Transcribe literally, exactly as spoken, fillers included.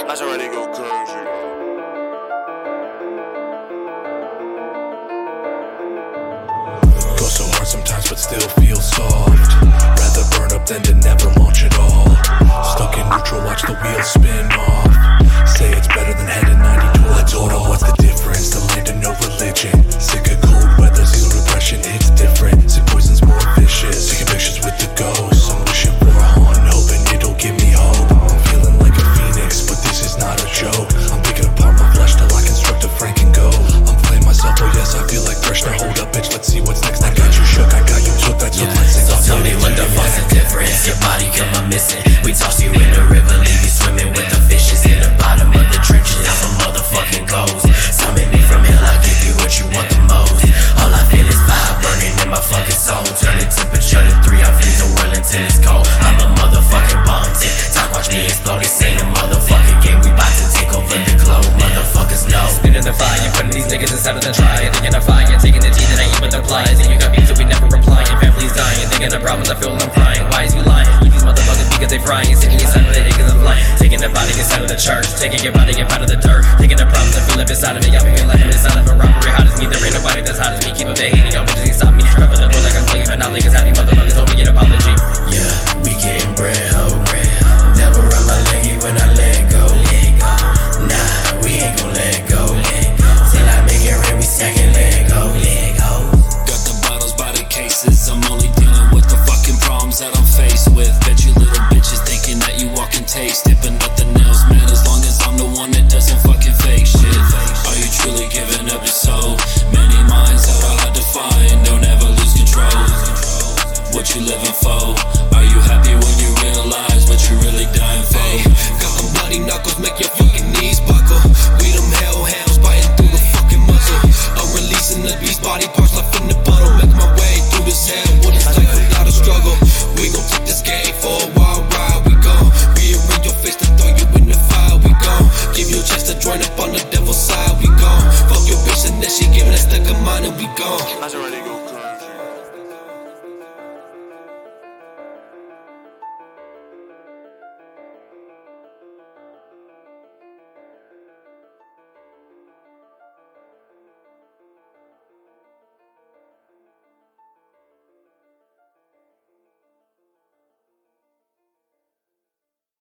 That's already go crazy. Go so hard sometimes but still feel soft. Rather burn up than to never launch at all. Stuck in neutral, watch the wheels spin off. Say it's better than heading ninety-two. I told them what's the difference, the land of no religion. Sick of cold weather, zero depression, it's different. Sick poison's more vicious, taking pictures with the ghosts. I'm wishing for a haunt, hoping it'll give me hope. I'm feeling like a phoenix, but this is not a joke. I'm picking apart my flesh till I construct a Franken go. I'm playing myself, oh yes, I feel like fresh. Now hold up bitch, let's see what's next. I got you shook, I got you took, that took, yeah. let's sing. So tell me what the fuck's the difference, your body come up missing. We toss you in the river, leave you swimming with the fishes in the bottom of the trenches. I'm a motherfucking ghost. Summon me from hell, I'll give you what you want the most. All I feel is fire burning in my fucking soul. Turning temperature to three, I feel the world until it's cold. I'm a motherfucking bomb, tick tock, watch me explode. This ain't a motherfucking game, we bout to take over the globe. Motherfuckers know. Spinning the fire, putting these niggas inside of the try. Thinking of fire, taking the tea that I ain't but apply. Think you got beef, so we never replying. Family's dying, thinking of problems, I feel I'm crying. Why is you lying? You these motherfuckers because they frying. Sitting inside of the niggas I'm flying. Taking the body inside of the church, taking your body up out of the dirt. Taking the problems that feel live inside of me, got me feeling like I'm inside of a robbery. Hot as me, there ain't nobody that's hot as me. Keep up the hating, y'all bitches can't stop me. Trapping the door like I'm playing, but not niggas happy. Motherfuckers owe me an apology. Yeah, we getting bread, ho. Never run my leggy when I let go. Nah, we ain't gon' let go. Till I make it rain, we stacking Lego. Got the bottles by the cases. I'm only dealing with the fucking problems that I'm faced with. Bet you little bitches thinking that you walk and taste it, but nothing else, man. As long as I'm the one that doesn't fucking fake shit. Are you truly giving up your soul? Many minds that are hard to find. Don't ever lose control. What you living for? Are you happy when you realize what you really dying for? Hey, got them bloody knuckles, make your fucking knees buckle. We them hellhounds biting through the fucking muzzle. I'm releasing the beast, body parts left in the puddle. Make my way through this hell, what it's like without a struggle. We gon' take this game for a wild ride. We gon' rearrange your face to throw you in the fire. We gon' give you a chance to join up on the devil's side. We gon' fuck your bitch and then she giving us stuck of mine and we gon' That's already